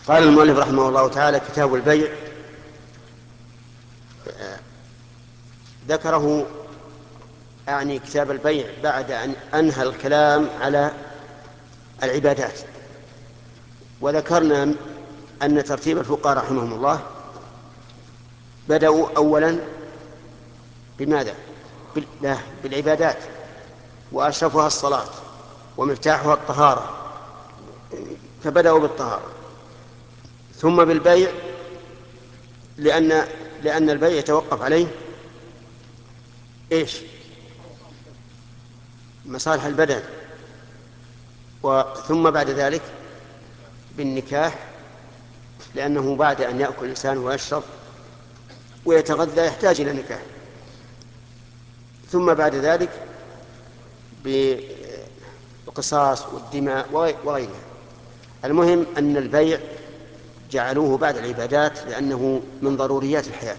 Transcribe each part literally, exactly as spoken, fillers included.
قال المؤلف رحمه الله تعالى: كتاب البيع. ذكره أعني كتاب البيع بعد أن أنهى الكلام على العبادات. وذكرنا أن ترتيب الفقهاء رحمهم الله بدأوا أولا بماذا؟ بالعبادات، وأشرفها الصلاة ومفتاحها الطهارة، فبدأوا بالطهارة، ثم بالبيع، لأن لأن البيع يتوقف عليه إيش؟ مصالح البدن. ثم بعد ذلك بالنكاح، لأنه بعد أن يأكل الإنسان ويشرب ويتغذى يحتاج إلى نكاح. ثم بعد ذلك بالقصاص والدماء وغيرها. المهم أن البيع جعلوه بعد العبادات لأنه من ضروريات الحياة.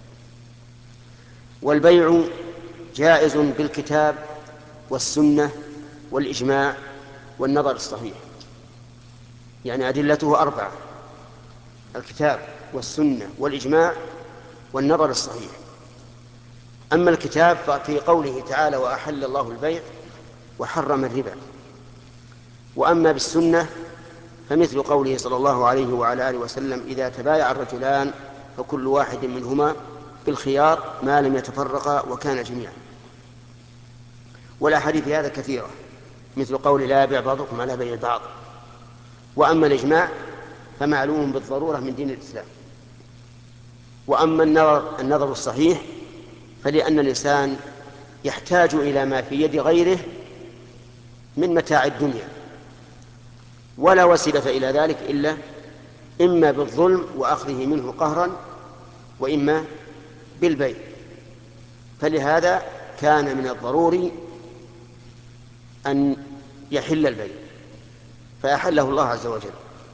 والبيع جائز بالكتاب والسنة والإجماع والنظر الصحيح، يعني أدلته أربعة: الكتاب والسنة والإجماع والنظر الصحيح. أما الكتاب ففي قوله تعالى: وأحل الله البيع وحرم الربا. وأما بالسنة فمثل قوله صلى الله عليه وعلى آله وسلم: إذا تبايع الرجلان فكل واحد منهما بالخيار ما لم يتفرقا وكان جميعا. والأحاديث في هذا كثيرة، مثل قول: لا يبيع بعضكم على بيع بعض. وأما الإجماع فمعلوم بالضرورة من دين الإسلام. وأما النظر, النظر الصحيح فلأن الإنسان يحتاج إلى ما في يد غيره من متاع الدنيا، ولا وسيلة إلى ذلك إلا إما بالظلم وأخذه منه قهرا، وإما بالبيع. فلهذا كان من الضروري أن يحل البيع، فأحله الله عز وجل.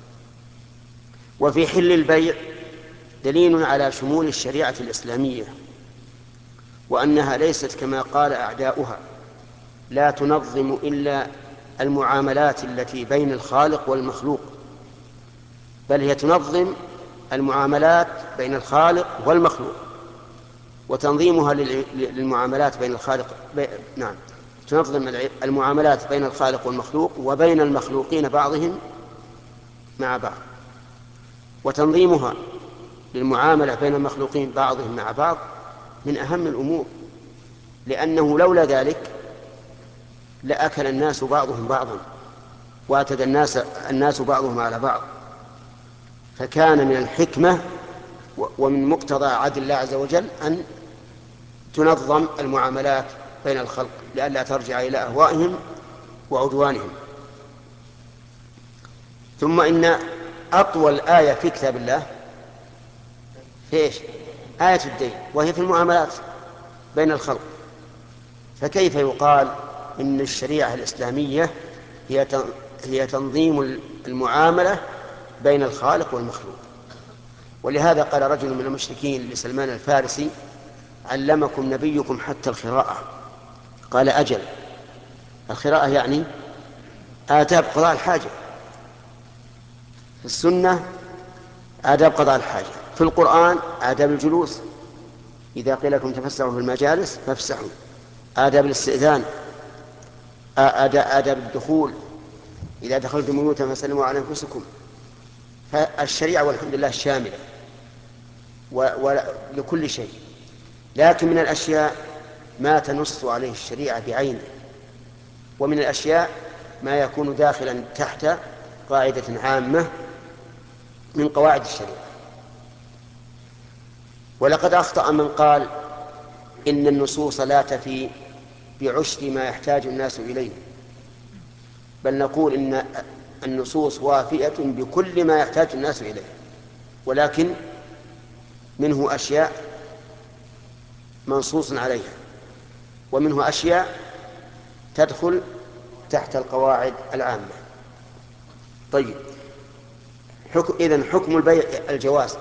وفي حل البيع دليل على شمول الشريعة الإسلامية، وأنها ليست كما قال أعداؤها لا تنظم إلا المعاملات التي بين الخالق والمخلوق، بل هي تنظم المعاملات بين الخالق والمخلوق. وتنظيمها للمعاملات بين الخالق بي... نعم تنظم المعاملات بين الخالق والمخلوق وبين المخلوقين بعضهم مع بعض. وتنظيمها للمعاملة بين المخلوقين بعضهم مع بعض من أهم الأمور، لأنه لولا ذلك لأكل الناس بعضهم بعضا واعتدى الناس الناس بعضهم على بعض. فكان من الحكمة ومن مقتضى عدل الله عز وجل أن تنظم المعاملات بين الخلق لئلا ترجع إلى أهوائهم وعدوانهم. ثم إن أطول آية في كتاب الله في إيش؟ آية الدين، وهي في المعاملات بين الخلق. فكيف يقال إن الشريعة الإسلامية هي هي تنظيم المعاملة بين الخالق والمخلوق؟ ولهذا قال رجل من المشركين لسلمان الفارسي: علمكم نبيكم حتى القراءة. قال: أجل. القراءة يعني آداب قضاء الحاجة. في السنة آداب قضاء الحاجة، في القرآن آداب الجلوس، إذا قيل لكم تفسحوا في المجالس فافسحوا، آداب الاستئذان، آداب الدخول، إذا دخلتم بيوتا فسلموا على أنفسكم. فالشريعة والحمد لله شاملة ولكل شيء، لكن من الأشياء ما تنص عليه الشريعة بعينه، ومن الأشياء ما يكون داخلا تحت قاعدة عامة من قواعد الشريعة. ولقد أخطأ من قال إن النصوص لا تفي بعشر ما يحتاج الناس إليه، بل نقول إن النصوص وافية بكل ما يحتاج الناس إليه، ولكن منه أشياء منصوص عليها، ومنه أشياء تدخل تحت القواعد العامة. طيب، حكم إذن حكم البيع الجواز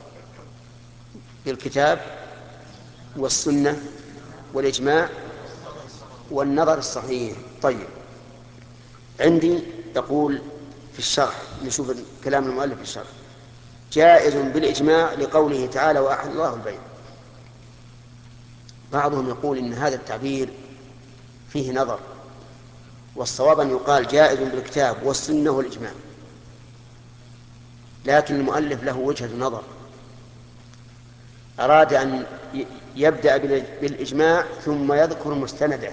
بالكتاب والسنة والإجماع والنظر الصحيح. طيب، عندي يقول في الشرح، نشوف كلام المؤلف في الشرح. جائز بالإجماع لقوله تعالى وأحل الله البيع. بعضهم يقول إن هذا التعبير فيه نظر، والصواب أن يقال جائز بالكتاب والسنة والإجماع، لكن المؤلف له وجهة نظر، أراد أن يبدأ بالإجماع ثم يذكر مستنده،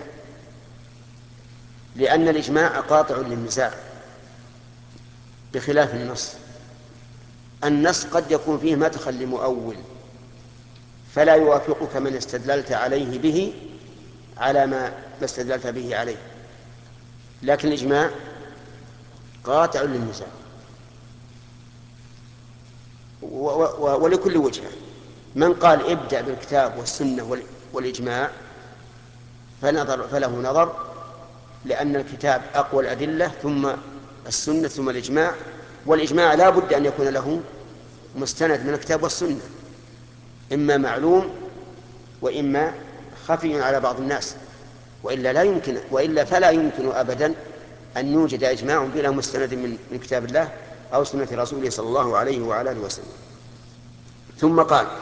لأن الإجماع قاطع للنزاع بخلاف النص. النص قد يكون فيه مدخل لمؤول فلا يوافقك من استدللت عليه به على ما استدللت به عليه، لكن الإجماع قاطع للنزاع ولكل وجهة. من قال ابدأ بالكتاب والسنة والإجماع فنظر فله نظر، لأن الكتاب أقوى الأدلة ثم السنة ثم الإجماع، والإجماع لا بد أن يكون له مستند من الكتاب والسنة، إما معلوم وإما خفي على بعض الناس، وإلا لا يمكن وإلا فلا يمكن أبدا أن يوجد إجماع بلا مستند من كتاب الله أو سنة رسوله صلى الله عليه وعلى آله وسلم. ثم قال